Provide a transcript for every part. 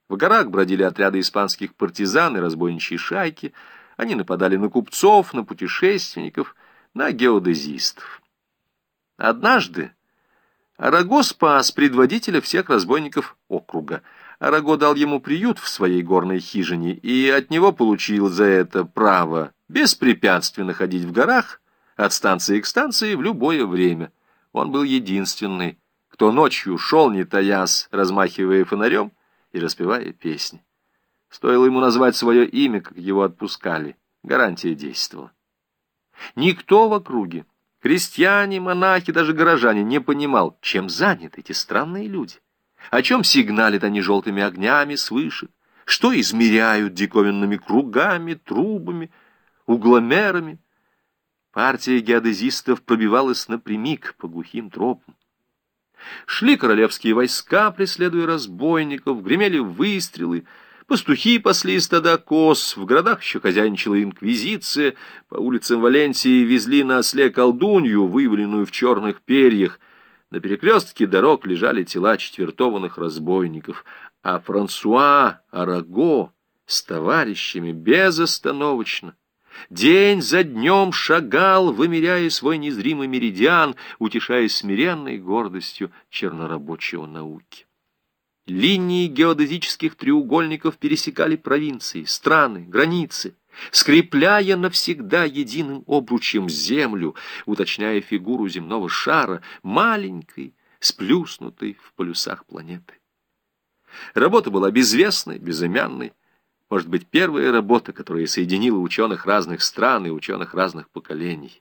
В горах бродили отряды испанских партизан и разбойничьи шайки. Они нападали на купцов, на путешественников, на геодезистов. Однажды Араго спас предводителя всех разбойников округа. Араго дал ему приют в своей горной хижине и от него получил за это право беспрепятственно ходить в горах от станции к станции в любое время. Он был единственный, кто ночью шел, не таясь, размахивая фонарем и распевая песни. Стоило ему назвать свое имя, как его отпускали. Гарантия действовала. Никто в округе, крестьяне, монахи, даже горожане, не понимал, чем заняты эти странные люди. О чем сигналят они желтыми огнями свыше, что измеряют диковинными кругами, трубами, угломерами. Партия геодезистов пробивалась напрямик по глухим тропам. Шли королевские войска, преследуя разбойников, гремели выстрелы, пастухи пасли стада коз, в городах еще хозяйничала инквизиция, по улицам Валенсии везли на осле колдунью, вываленную в черных перьях. На перекрестке дорог лежали тела четвертованных разбойников, а Франсуа Араго с товарищами безостановочно день за днем шагал, вымеряя свой незримый меридиан, утешаясь смиренной гордостью чернорабочего науки. Линии геодезических треугольников пересекали провинции, страны, границы, скрепляя навсегда единым обручем землю, уточняя фигуру земного шара, маленькой, сплюснутой в полюсах планеты. Работа была безвестной, безымянной, может быть, первая работа, которая соединила ученых разных стран и ученых разных поколений.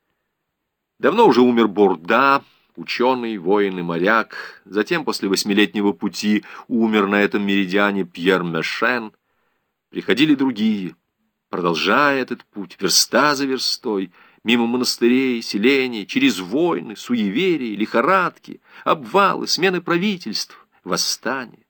Давно уже умер Борда, ученый, воин и моряк. Затем, после 8-летнего пути, умер на этом меридиане Пьер Мешен. Приходили другие, продолжая этот путь, верста за верстой, мимо монастырей, селений, через войны, суеверия, лихорадки, обвалы, смены правительств, восстания.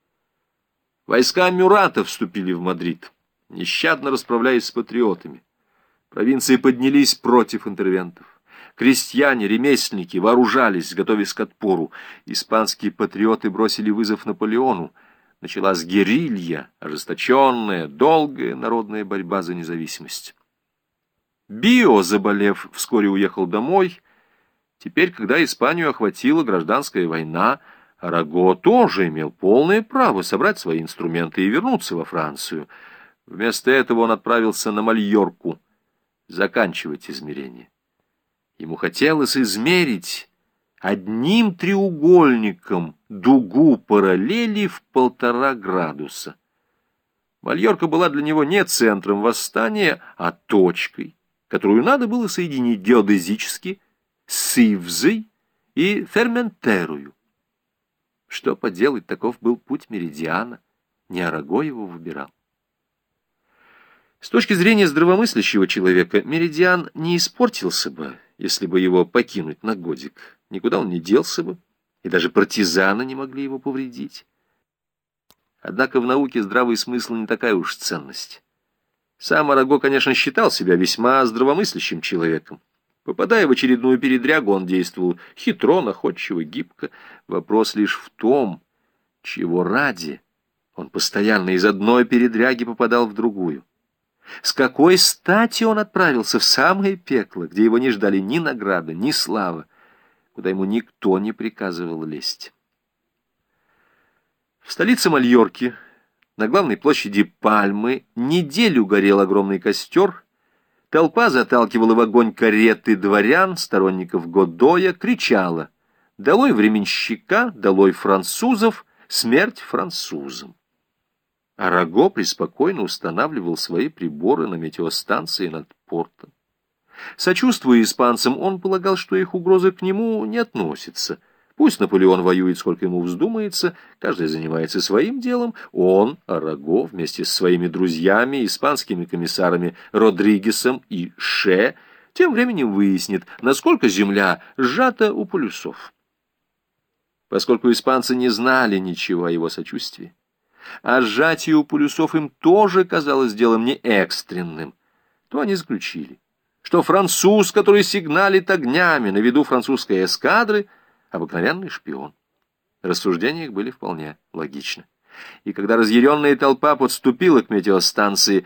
Войска Мюрата вступили в Мадрид, нещадно расправляясь с патриотами. Провинции поднялись против интервентов. Крестьяне, ремесленники вооружались, готовясь к отпору. Испанские патриоты бросили вызов Наполеону. Началась герилья, ожесточенная, долгая народная борьба за независимость. Био, заболев, вскоре уехал домой. Теперь, когда Испанию охватила гражданская война, Араго тоже имел полное право собрать свои инструменты и вернуться во Францию. Вместо этого он отправился на Мальорку заканчивать измерение. Ему хотелось измерить одним треугольником дугу параллели в 1,5 градуса. Мальорка была для него не центром восстания, а точкой, которую надо было соединить геодезически с Ивзой и Ферментерою. Что поделать, таков был путь меридиана, не Араго его выбирал. С точки зрения здравомыслящего человека, меридиан не испортился бы, если бы его покинуть на годик. Никуда он не делся бы, и даже партизаны не могли его повредить. Однако в науке здравый смысл не такая уж ценность. Сам Араго, конечно, считал себя весьма здравомыслящим человеком. Попадая в очередную передрягу, он действовал хитро, находчиво, гибко. Вопрос лишь в том, чего ради он постоянно из одной передряги попадал в другую. С какой стати он отправился в самое пекло, где его не ждали ни награда, ни слава, куда ему никто не приказывал лезть. В столице Мальорки, на главной площади Пальмы, неделю горел огромный костер. Толпа заталкивала в огонь кареты дворян, сторонников Годоя, кричала: «Долой временщика, долой французов, смерть французам!» Араго преспокойно устанавливал свои приборы на метеостанции над портом. Сочувствуя испанцам, он полагал, что их угроза к нему не относится. Пусть Наполеон воюет, сколько ему вздумается, каждый занимается своим делом. Он, Араго, вместе с своими друзьями, испанскими комиссарами Родригесом и Ше, тем временем выяснит, насколько земля сжата у полюсов. Поскольку испанцы не знали ничего о его сочувствии, а сжатие у полюсов им тоже казалось делом не экстренным, то они заключили, что француз, который сигналит огнями на виду французской эскадры, обыкновенный шпион. Рассуждения их были вполне логичны. И когда разъяренная толпа подступила к метеостанции,